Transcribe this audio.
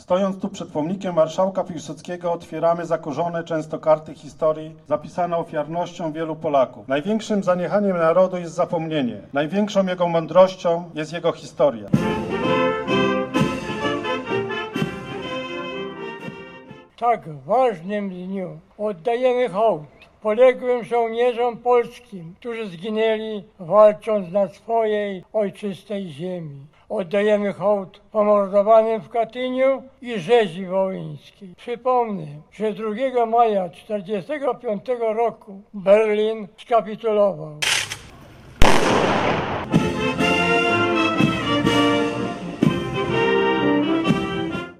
Stojąc tu przed pomnikiem marszałka Piłsudskiego, otwieramy zakurzone często karty historii, zapisane ofiarnością wielu Polaków. Największym zaniechaniem narodu jest zapomnienie. Największą jego mądrością jest jego historia. W tak ważnym dniu oddajemy hołd poległym żołnierzom polskim, którzy zginęli walcząc na swojej ojczystej ziemi. Oddajemy hołd pomordowanym w Katyniu i rzezi wołyńskiej. Przypomnę, że 2 maja 1945 roku Berlin skapitulował.